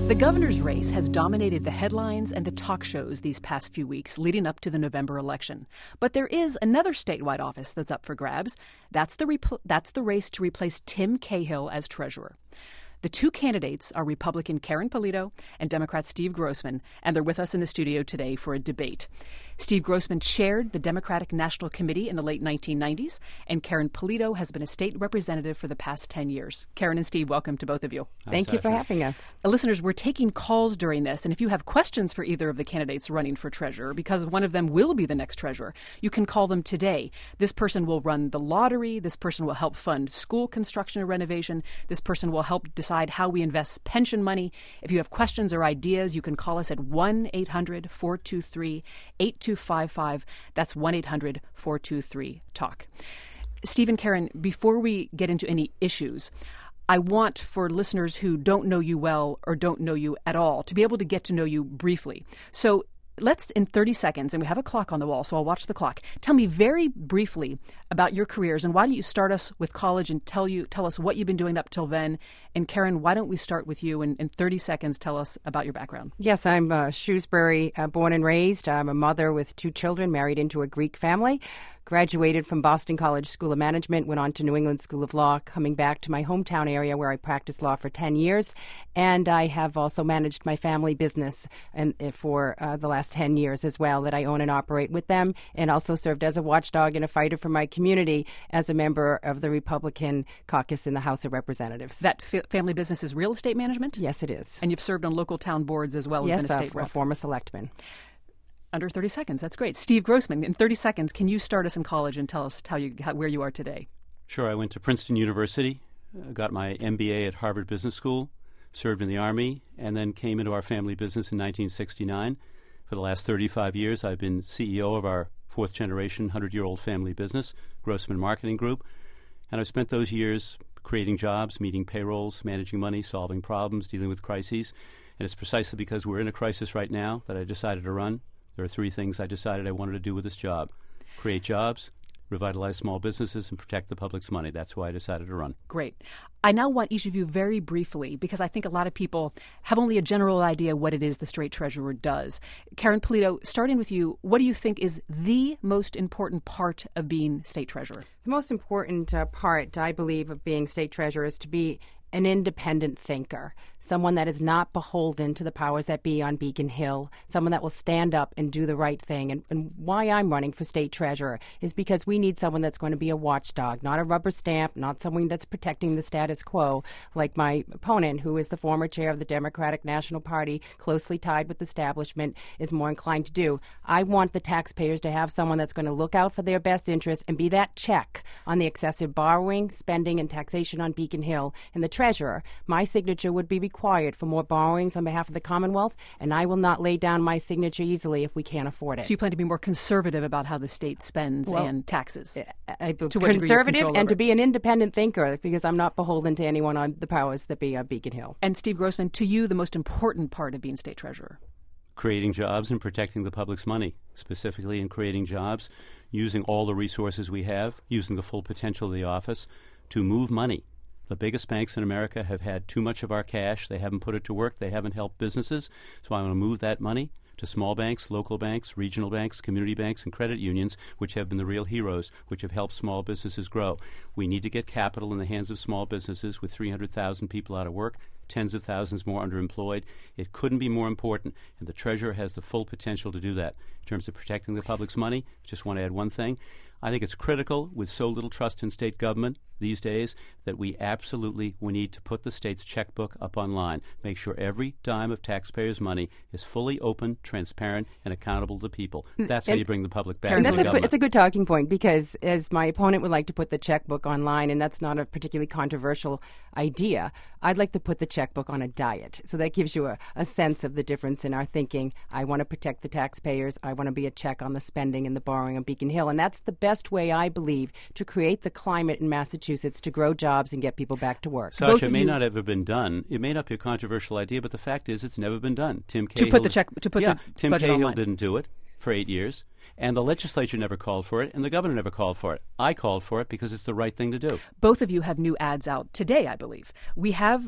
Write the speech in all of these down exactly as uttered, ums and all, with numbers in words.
The governor's race has dominated the headlines and the talk shows these past few weeks leading up to the November election. But there is another statewide office that's up for grabs. That's the repl- that's the race to replace Tim Cahill as treasurer. The two candidates are Republican Karen Polito and Democrat Steve Grossman, and they're with us in the studio today for a debate. Steve Grossman chaired the Democratic National Committee in the late nineteen nineties, and Karen Polito has been a state representative for the past ten years. Karen and Steve, welcome to both of you. Thank you for having us. Uh, listeners, we're taking calls during this, and if you have questions for either of the candidates running for treasurer, because one of them will be the next treasurer, you can call them today. This person will run the lottery. This person will help fund school construction and renovation. This person will help decide how we invest pension money. If you have questions or ideas, you can call us at one eight hundred four two three eight two five five. That's one eight hundred four two three talk. Steve and Karen, before we get into any issues, I want for listeners who don't know you well or don't know you at all to be able to get to know you briefly. So let's, in thirty seconds, and we have a clock on the wall, so I'll watch the clock. Tell me very briefly about your careers, and why don't you start us with college and tell you tell us what you've been doing up till then. And Karen, why don't we start with you, and in thirty seconds, tell us about your background. Yes, I'm uh, Shrewsbury uh, born and raised. I'm a mother with two children, married into a Greek family. Graduated from Boston College School of Management, went on to New England School of Law, coming back to my hometown area where I practiced law for ten years. And I have also managed my family business and for uh, the last ten years as well, that I own and operate with them, and also served as a watchdog and a fighter for my community as a member of the Republican caucus in the House of Representatives. That f- family business is real estate management? Yes, it is. And you've served on local town boards as well as yes, been a state uh, rep? Yes, a former selectman. Under thirty seconds. That's great. Steve Grossman, in thirty seconds, can you start us in college and tell us how you how, where you are today? Sure. I went to Princeton University, uh, got my M B A at Harvard Business School, served in the Army, and then came into our family business in nineteen sixty-nine. For the last thirty-five years, I've been C E O of our fourth-generation, hundred-year-old family business, Grossman Marketing Group. And I've spent those years creating jobs, meeting payrolls, managing money, solving problems, dealing with crises. And it's precisely because we're in a crisis right now that I decided to run. There are three things I decided I wanted to do with this job: create jobs, revitalize small businesses, and protect the public's money. That's why I decided to run. Great. I now want each of you very briefly, because I think a lot of people have only a general idea what it is the state treasurer does. Karen Polito, starting with you, what do you think is the most important part of being state treasurer? The most important uh, part, I believe, of being state treasurer is to be an independent thinker, someone that is not beholden to the powers that be on Beacon Hill, someone that will stand up and do the right thing. And, and why I'm running for state treasurer is because we need someone that's going to be a watchdog, not a rubber stamp, not someone that's protecting the status quo, like my opponent, who is the former chair of the Democratic National Party, closely tied with the establishment, is more inclined to do. I want the taxpayers to have someone that's going to look out for their best interest and be that check on the excessive borrowing, spending, and taxation on Beacon Hill. And the treasurer, my signature would be required for more borrowings on behalf of the Commonwealth, and I will not lay down my signature easily if we can't afford it. So you plan to be more conservative about how the state spends well, and taxes? I, I, conservative and to be an independent thinker, because I'm not beholden to anyone on the powers that be on Beacon Hill. And Steve Grossman, to you, the most important part of being state treasurer? Creating jobs and protecting the public's money, specifically in creating jobs, using all the resources we have, using the full potential of the office to move money. The biggest banks in America have had too much of our cash. They haven't put it to work. They haven't helped businesses. So I want to move that money to small banks, local banks, regional banks, community banks, and credit unions, which have been the real heroes, which have helped small businesses grow. We need to get capital in the hands of small businesses with three hundred thousand people out of work, tens of thousands more underemployed. It couldn't be more important, and the treasurer has the full potential to do that. In terms of protecting the public's money, just want to add one thing. I think it's critical, with so little trust in state government these days, that we absolutely we need to put the state's checkbook up online. Make sure every dime of taxpayers' money is fully open, transparent, and accountable to people. That's how and, you bring the public back and to that's the a, government. It's a good talking point, because as my opponent would like to put the checkbook online, and that's not a particularly controversial idea, I'd like to put the checkbook on a diet. So that gives you a, a sense of the difference in our thinking. I want to protect the taxpayers. I want to be a check on the spending and the borrowing on Beacon Hill. And that's the best way, I believe, to create the climate in Massachusetts to grow jobs and get people back to work. Sasha, it may you, not have ever been done. It may not be a controversial idea, but the fact is it's never been done. Tim Cahill, to put the check to put yeah, the Tim budget Cahill online. didn't do it for eight years. And the legislature never called for it, and the governor never called for it. I called for it because it's the right thing to do. Both of you have new ads out today, I believe. We have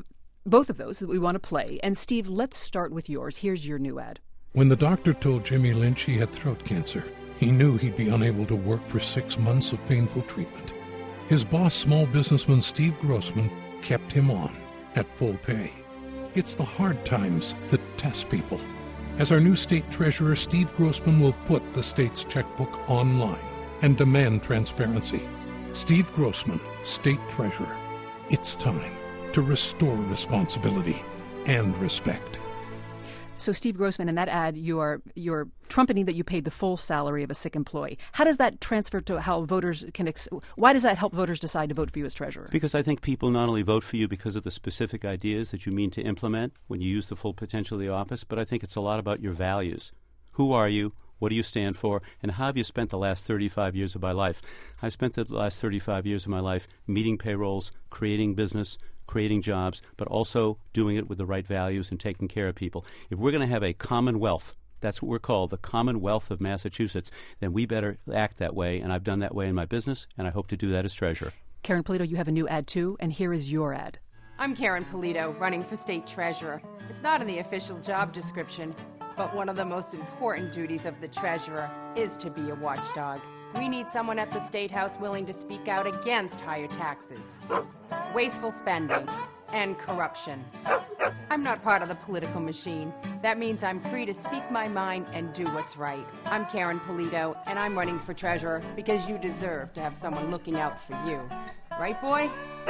both of those that we want to play. And Steve, let's start with yours. Here's your new ad. When the doctor told Jimmy Lynch he had throat cancer, he knew he'd be unable to work for six months of painful treatment. His boss, small businessman Steve Grossman, kept him on at full pay. It's the hard times that test people. As our new state treasurer, Steve Grossman will put the state's checkbook online and demand transparency. Steve Grossman, state treasurer. It's time to restore responsibility and respect. So, Steve Grossman, in that ad, you are you're trumpeting that you paid the full salary of a sick employee. How does that transfer to how voters can? Ex- why does that help voters decide to vote for you as treasurer? Because I think people not only vote for you because of the specific ideas that you mean to implement when you use the full potential of the office, but I think it's a lot about your values. Who are you? What do you stand for? And how have you spent the last thirty-five years of my life? I spent the last thirty-five years of my life meeting payrolls, creating business, creating jobs, but also doing it with the right values and taking care of people. If we're going to have a commonwealth, that's what we're called, the Commonwealth of Massachusetts, then we better act that way. And I've done that way in my business, and I hope to do that as treasurer. Karen Polito, you have a new ad too, and here is your ad. I'm Karen Polito, running for state treasurer. It's not in the official job description, but one of the most important duties of the treasurer is to be a watchdog. We need someone at the State House willing to speak out against higher taxes, wasteful spending, and corruption. I'm not part of the political machine. That means I'm free to speak my mind and do what's right. I'm Karen Polito, and I'm running for treasurer because you deserve to have someone looking out for you. Right, boy?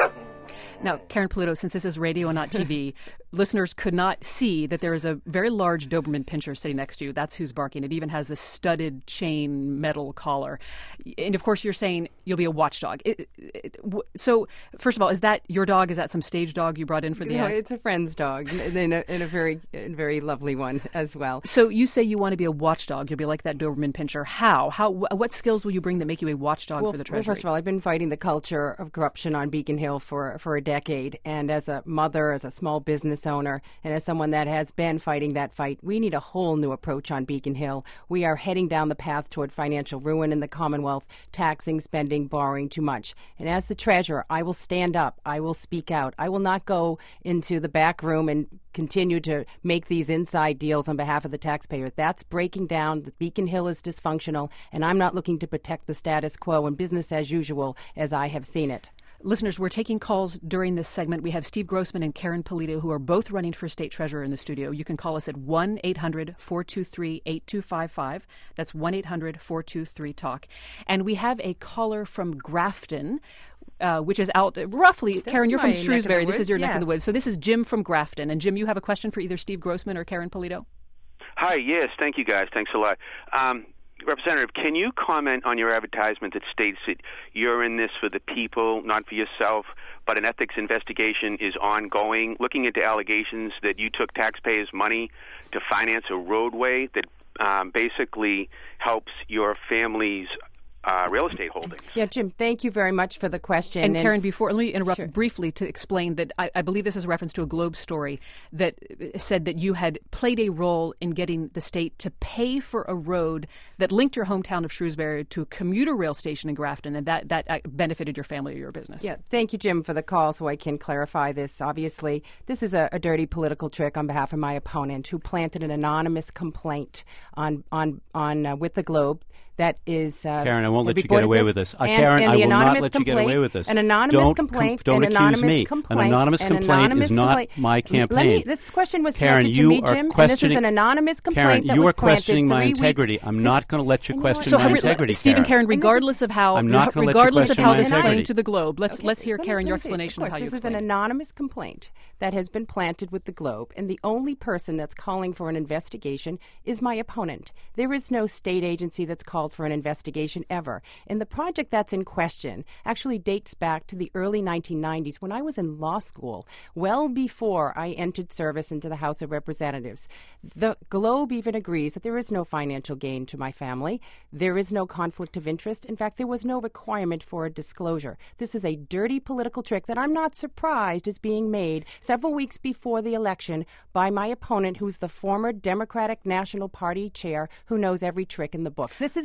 Now, Karen Polito, since this is radio and not T V, listeners could not see that there is a very large Doberman Pinscher sitting next to you. That's who's barking. It even has a studded chain metal collar. And, of course, you're saying you'll be a watchdog. It, it, so, first of all, is that your dog? Is that some stage dog you brought in for the No, act? it's a friend's dog, and a, and a very very lovely one as well. So you say you want to be a watchdog. You'll be like that Doberman Pinscher. How? How? What skills will you bring that make you a watchdog well, for the Treasury? Well, first of all, I've been fighting the culture of corruption on Beacon Hill for, for a decade. And as a mother, as a small business owner, and as someone that has been fighting that fight, we need a whole new approach on Beacon Hill. We are heading down the path toward financial ruin in the Commonwealth, taxing, spending, borrowing too much. And as the treasurer, I will stand up. I will speak out. I will not go into the back room and continue to make these inside deals on behalf of the taxpayer. That's breaking down. The Beacon Hill is dysfunctional, and I'm not looking to protect the status quo and business as usual as I have seen it. Listeners, we're taking calls during this segment. We have Steve Grossman and Karen Polito, who are both running for state treasurer in the studio. You can call us at one eight hundred four two three eight two five five. That's one eight hundred four two three talk. And we have a caller from Grafton, uh, which is out roughly. That's Karen, you're from my neck of the Shrewsbury. This is woods, your neck of the yes. woods. So this is Jim from Grafton. And Jim, you have a question for either Steve Grossman or Karen Polito? Hi, yes, thank you guys. Thanks a lot. Um, Representative, can you comment on your advertisement that states that you're in this for the people, not for yourself, but an ethics investigation is ongoing, looking into allegations that you took taxpayers' money to finance a roadway that um, basically helps your family's Uh, real estate holdings. Yeah, Jim, thank you very much for the question. And, and Karen, before, let me interrupt Sure. briefly to explain that I, I believe this is a reference to a Globe story that said that you had played a role in getting the state to pay for a road that linked your hometown of Shrewsbury to a commuter rail station in Grafton, and that, that benefited your family or your business. Yeah, thank you, Jim, for the call so I can clarify this. Obviously, this is a, a dirty political trick on behalf of my opponent who planted an anonymous complaint on on on uh, with the Globe. That is, uh, Karen, I won't let you reported get away this, with this. Uh, and, Karen, and I the will not anonymous let you get away with this. An anonymous Don't complaint. Com- don't an accuse anonymous me. Complaint, An anonymous an complaint anonymous is not complaint. my campaign. Let me, this question was Karen, directed you to me, are Jim, and this is questioning- an anonymous complaint Karen, that you was are questioning planted my three integrity. weeks- I'm not going to let you And you know question So, my how- integrity, Stephen, Karen. Karen, regardless of how, I'm not gonna let you regardless of question how my this integrity. came to the Globe, let's Okay, let's hear, let me- Karen, let your me say, explanation of, of how course, you this is an explain it. anonymous complaint that has been planted with the Globe, and the only person that's calling for an investigation is my opponent. There is no state agency that's called for an investigation ever. And the project that's in question actually dates back to the early nineteen nineties when I was in law school, well before I entered service into the House of Representatives. The Globe even agrees that there is no financial gain to my family. There is no conflict of interest. In fact, there was no requirement for a disclosure. This is a dirty political trick that I'm not surprised is being made several weeks before the election by my opponent, who's the former Democratic National Party chair who knows every trick in the books. This is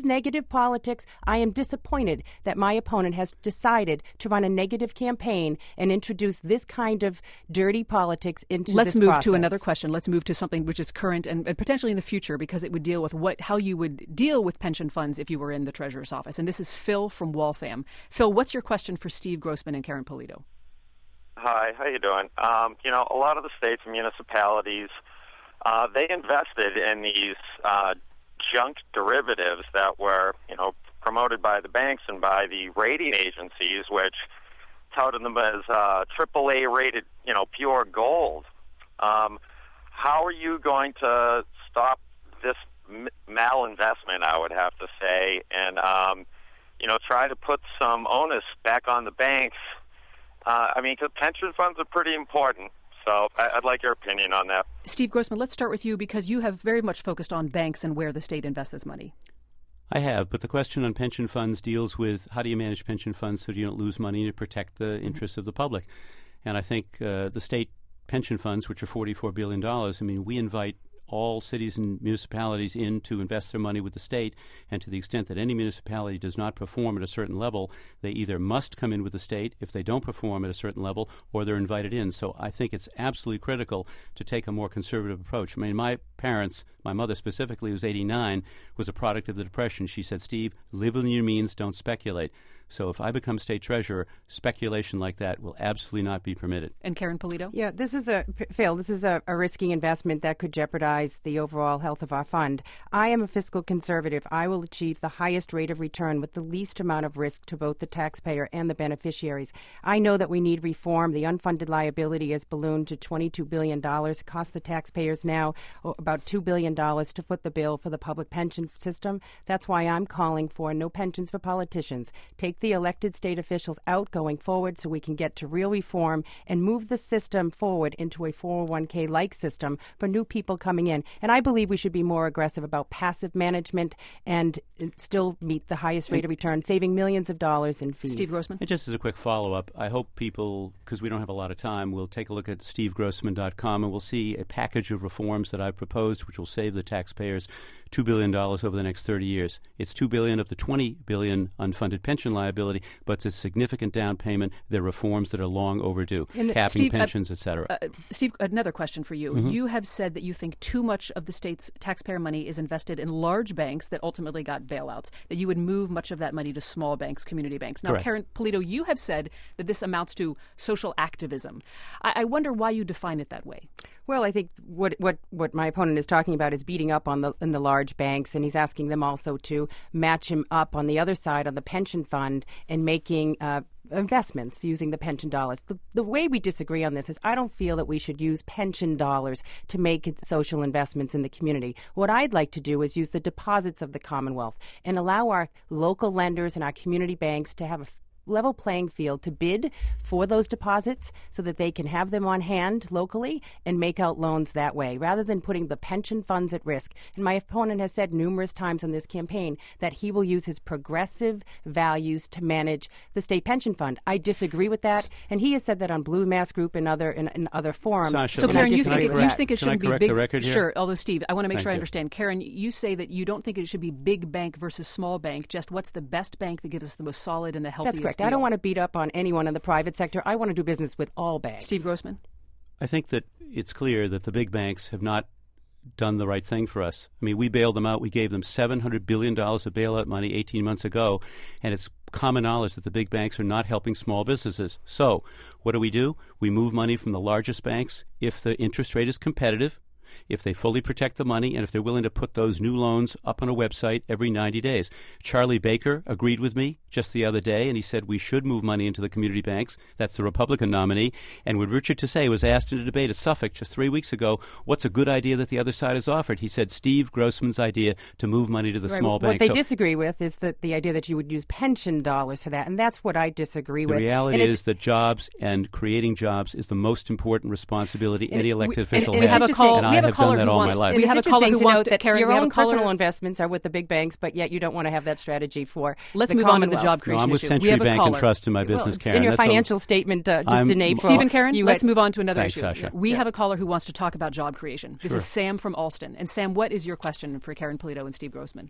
negative politics. I am disappointed that my opponent has decided to run a negative campaign and introduce this kind of dirty politics into Let's this move process. to another question. Let's move to something which is current and, and potentially in the future, because it would deal with what how you would deal with pension funds if you were in the Treasurer's office. And this is Phil from Waltham. Phil, what's your question for Steve Grossman and Karen Polito? Hi, how you doing? Um, you know, a lot of the states and municipalities, uh, they invested in these uh, junk derivatives that were, you know, promoted by the banks and by the rating agencies, which touted them as uh, triple A rated, you know, pure gold. Um, how are you going to stop this m- malinvestment, I would have to say, and, um, you know, try to put some onus back on the banks? Uh, I mean, because pension funds are pretty important. So I, I'd like your opinion on that. Steve Grossman, let's start with you because you have very much focused on banks and where the state invests its money. I have, but the question on pension funds deals with how do you manage pension funds so you don't lose money to protect the mm-hmm. interests of the public. And I think uh, the state pension funds, which are forty-four billion dollars, I mean, we invite all cities and municipalities in to invest their money with the state, and to the extent that any municipality does not perform at a certain level, they either must come in with the state if they don't perform at a certain level, or they're invited in. So I think it's absolutely critical to take a more conservative approach. I mean, my parents, my mother specifically, who's eighty-nine, was a product of the Depression. She said, Steve, live within your means, don't speculate. So if I become state treasurer, speculation like that will absolutely not be permitted. And Karen Polito? Yeah, this is a, Phil, this is a, a risky investment that could jeopardize the overall health of our fund. I am a fiscal conservative. I will achieve the highest rate of return with the least amount of risk to both the taxpayer and the beneficiaries. I know that we need reform. The unfunded liability has ballooned to twenty-two billion dollars. It costs the taxpayers now about two billion dollars to foot the bill for the public pension system. That's why I'm calling for no pensions for politicians. Take the elected state officials out going forward so we can get to real reform and move the system forward into a four oh one k-like system for new people coming in. And I believe we should be more aggressive about passive management and still meet the highest rate of return, saving millions of dollars in fees. Steve Grossman? And just as a quick follow-up, I hope people, because we don't have a lot of time, will take a look at steve grossman dot com and we'll see a package of reforms that I've proposed which will save the taxpayers two billion dollars over the next thirty years. It's two billion dollars of the twenty billion dollars unfunded pension liability, but it's a significant down payment. There are reforms that are long overdue, the, capping Steve, pensions, uh, et cetera. Uh, Steve, another question for you. Mm-hmm. You have said that you think too much of the state's taxpayer money is invested in large banks that ultimately got bailouts, that you would move much of that money to small banks, community banks. Now, Correct. Karen Polito, you have said that this amounts to social activism. I, I wonder why you define it that way. Well, I think what, what, what my opponent is talking about is beating up on the in the large banks, and he's asking them also to match him up on the other side on the pension fund and making uh, investments using the pension dollars. The, the way we disagree on this is I don't feel that we should use pension dollars to make social investments in the community. What I'd like to do is use the deposits of the Commonwealth and allow our local lenders and our community banks to have a level playing field to bid for those deposits so that they can have them on hand locally and make out loans that way, rather than putting the pension funds at risk. And my opponent has said numerous times on this campaign that he will use his progressive values to manage the state pension fund. I disagree with that, and he has said that on Blue Mass Group and other in, in other forums. Sasha, so, Karen, you think, it, you think it shouldn't be big? The record here? Sure. Although, Steve, I want to make Thank sure I you. understand. Karen, you say that you don't think it should be big bank versus small bank. Just what's the best bank that gives us the most solid and the healthiest? That's correct. Deal? I don't want to beat up on anyone in the private sector. I want to do business with all banks. Steve Grossman? I think that it's clear that the big banks have not done the right thing for us. I mean, we bailed them out. We gave them seven hundred billion dollars of bailout money eighteen months ago, and it's common knowledge that the big banks are not helping small businesses. So what do we do? We move money from the largest banks if the interest rate is competitive, if they fully protect the money, and if they're willing to put those new loans up on a website every ninety days. Charlie Baker agreed with me just the other day, and he said we should move money into the community banks. That's the Republican nominee. And when Richard Tassay was asked in a debate at Suffolk just three weeks ago, what's a good idea that the other side has offered? He said Steve Grossman's idea to move money to the right. small what banks. What they so disagree with is that the idea that you would use pension dollars for that, and that's what I disagree the with. The reality and is that jobs and creating jobs is the most important responsibility any elected we, official and, and has, we have a call, and we have I a have caller done that who all wants, my life. We have a caller who to wants know to, that Karen, your we have own a caller, personal investments are with the big banks, but yet you don't want to have that strategy for Let's the move on to the Commonwealth. job No, creation I'm with issue. Century We have a Bank caller. and Trust in my business, well, Karen. In your That's financial all. statement, uh, just I'm- in April. Stephen, Karen, you let's had, move on to another Thanks, issue. Sasha. We Yeah. have a caller who wants to talk about job creation. This Sure. is Sam from Alston. And Sam, what is your question for Karen Polito and Steve Grossman?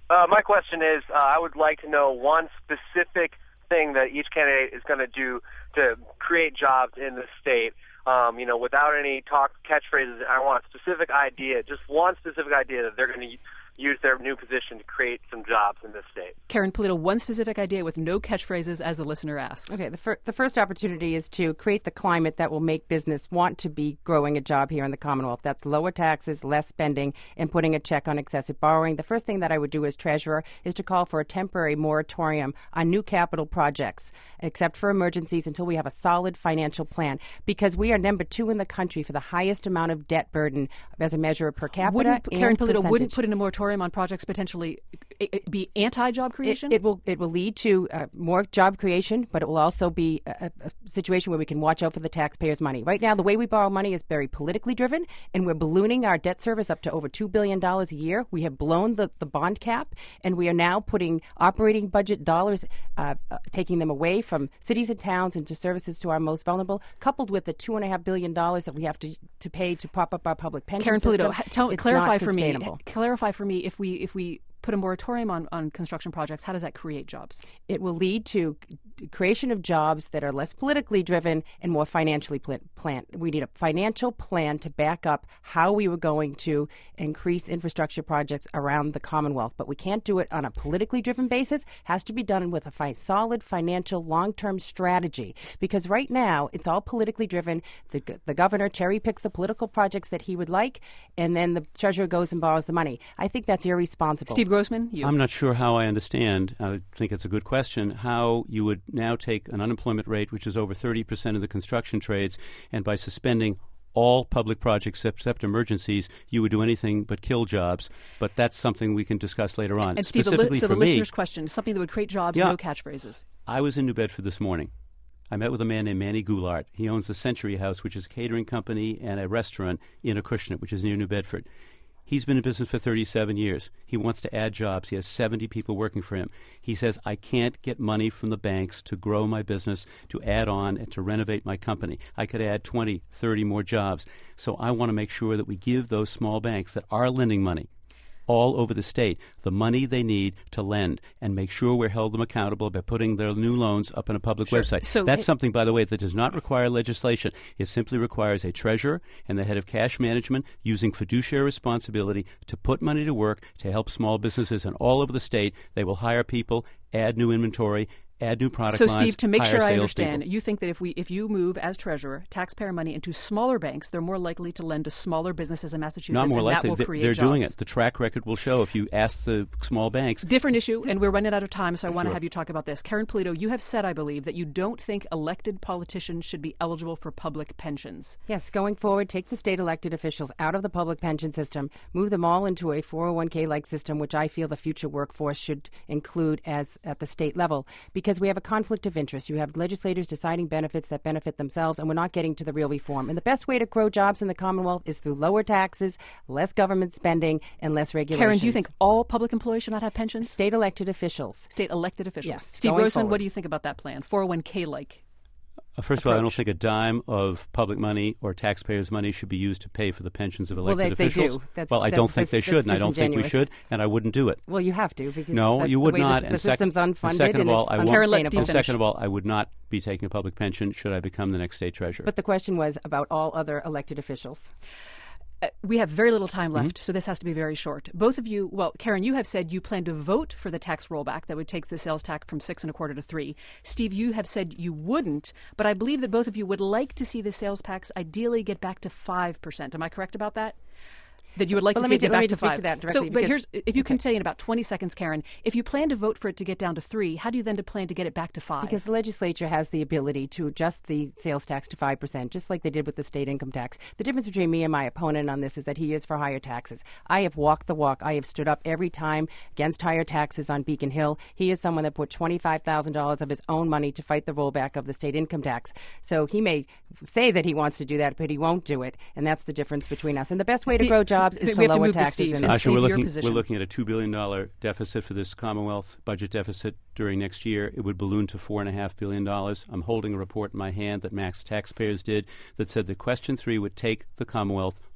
Uh, my question is, uh, I would like to know one specific thing that each candidate is going to do to create jobs in the state. Um, you know, without any talk catchphrases, I want a specific idea, just one specific idea that they're going to use their new position to create some jobs in this state. Karen Polito, one specific idea with no catchphrases as the listener asks. Okay, the, fir- the first opportunity is to create the climate that will make business want to be growing a job here in the Commonwealth. That's lower taxes, less spending, and putting a check on excessive borrowing. The first thing that I would do as treasurer is to call for a temporary moratorium on new capital projects, except for emergencies, until we have a solid financial plan, because we are number two in the country for the highest amount of debt burden as a measure of per capita Wouldn't, and Karen Polito, percentage. wouldn't put in a moratorium on projects potentially be anti-job creation? It, it will it will lead to uh, more job creation, but it will also be a, a situation where we can watch out for the taxpayers' money. Right now, the way we borrow money is very politically driven, and we're ballooning our debt service up to over two billion dollars a year. We have blown the, the bond cap, and we are now putting operating budget dollars, uh, uh, taking them away from cities and towns into services to our most vulnerable, coupled with the two point five billion dollars that we have to, to pay to prop up our public pension Karen system. Polito, tell, it's clarify not for me. sustainable. Clarify for me if we if we put a moratorium on, on construction projects, how does that create jobs? It will lead to creation of jobs that are less politically driven and more financially pl- planned. We need a financial plan to back up how we were going to increase infrastructure projects around the Commonwealth. But we can't do it on a politically driven basis. It has to be done with a fi- solid financial long-term strategy. Because right now, it's all politically driven. The, the governor cherry picks the political projects that he would like, and then the treasurer goes and borrows the money. I think that's irresponsible. Steve Grossman, you. I'm not sure how I understand. I think it's a good question. How you would now take an unemployment rate, which is over thirty percent of the construction trades, and by suspending all public projects except emergencies, you would do anything but kill jobs. But that's something we can discuss later on. And Steve, Specifically so for the me, listener's question, something that would create jobs, yeah, no catchphrases. I was in New Bedford this morning. I met with a man named Manny Goulart. He owns the Century House, which is a catering company and a restaurant in Acushnet, which is near New Bedford. He's been in business for thirty-seven years. He wants to add jobs. He has seventy people working for him. He says, I can't get money from the banks to grow my business, to add on, and to renovate my company. I could add twenty, thirty more jobs. So I want to make sure that we give those small banks that are lending money all over the state the money they need to lend, and make sure we're held them accountable by putting their new loans up on a public Sure. website. So That's it- something, by the way, that does not require legislation. It simply requires a treasurer and the head of cash management using fiduciary responsibility to put money to work to help small businesses, and all over the state they will hire people, add new inventory, add new product So, lines, Steve, to make hire sure I salespeople. understand, you think that if we if you move as treasurer taxpayer money into smaller banks, they're more likely to lend to smaller businesses in Massachusetts, Not more and likely. that will They- create They're jobs. doing it. The track record will show if you ask the small banks. Different issue, and we're running out of time, so I want to Sure. have you talk about this. Karen Polito, you have said, I believe, that you don't think elected politicians should be eligible for public pensions. Yes, going forward, take the state elected officials out of the public pension system, move them all into a four oh one k-like system, which I feel the future workforce should include as at the state level, because we have a conflict of interest. You have legislators deciding benefits that benefit themselves, and we're not getting to the real reform. And the best way to grow jobs in the Commonwealth is through lower taxes, less government spending, and less regulations. Karen, do you think all public employees should not have pensions? State elected officials. State elected officials. Yes, Steve going Grossman, forward. what do you think about that plan? four oh one k-like. Uh, First of all, I don't approach. think a dime of public money or taxpayers' money should be used to pay for the pensions of Well, elected they- they officials. do. That's- well, I that's- don't think they that's- should, that's and I don't think we disingenuous. should, and I wouldn't do it. Well, you have to, because No, that's you the would way not. The, and the sec- system's unfunded, and second and of all, it's I won't. Karen, let unsustainable. Steve and second finish. of all, I would not be taking a public pension should I become the next state treasurer. But the question was about all other elected officials. Uh, we have very little time left, Mm-hmm. so this has to be very short. Both of you, well, Karen, you have said you plan to vote for the tax rollback that would take the sales tax from six and a quarter to three. Steve, you have said you wouldn't, but I believe that both of you would like to see the sales tax ideally get back to five percent. Am I correct about that? That you would like Well, to let see me it get do- let back me to just speak five. to that so, directly, but because- here's if you can okay. say in about twenty seconds, Karen, if you plan to vote for it to get down to three, how do you then to plan to get it back to five? Because the legislature has the ability to adjust the sales tax to five percent, just like they did with the state income tax. The difference between me and my opponent on this is that he is for higher taxes. I have walked the walk. I have stood up every time against higher taxes on Beacon Hill. He is someone that put twenty-five thousand dollars of his own money to fight the rollback of the state income tax. So he may say that he wants to do that, but he won't do it. And that's the difference between us. And the best way Steve- to grow jobs we is have to to lower move to taxes. Steve. and Steve, Actually, we're your looking, position. we're looking at a two billion dollars deficit for this Commonwealth budget deficit during next year. It would balloon to four point five billion dollars. I'm holding a report in my hand that Max Taxpayers did that said that question three would take the Commonwealth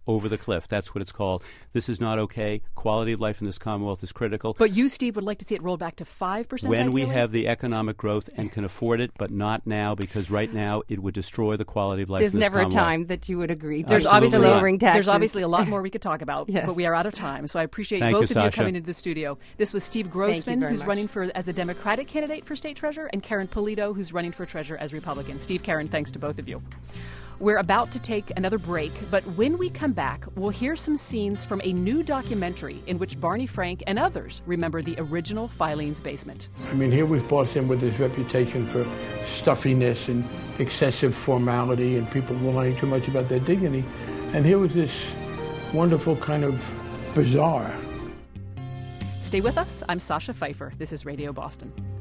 over the cliff. That's what it's called. This is not okay. Quality of life in this Commonwealth is critical. But you, Steve, would like to see it roll back to five percent when ideally? we have the economic growth and can afford it, but not now, because right now it would destroy the quality of life There's in this never a Commonwealth. time that you would agree to There's obviously, lowering taxes. there's obviously a lot more we could talk about, Yes. but we are out of time. So I appreciate Thank both you, of you Sasha. coming into the studio. This was Steve Grossman, very who's much. running for as the Democratic candidate for state treasurer, and Karen Polito, who's running for treasurer as Republican. Steve, Karen, thanks to both of you. We're about to take another break, but when we come back, we'll hear some scenes from a new documentary in which Barney Frank and others remember the original Filene's Basement. I mean, here was Boston with his reputation for stuffiness and excessive formality and people worrying too much about their dignity. And here was this wonderful kind of bazaar. Stay with us. I'm Sasha Pfeiffer. This is Radio Boston.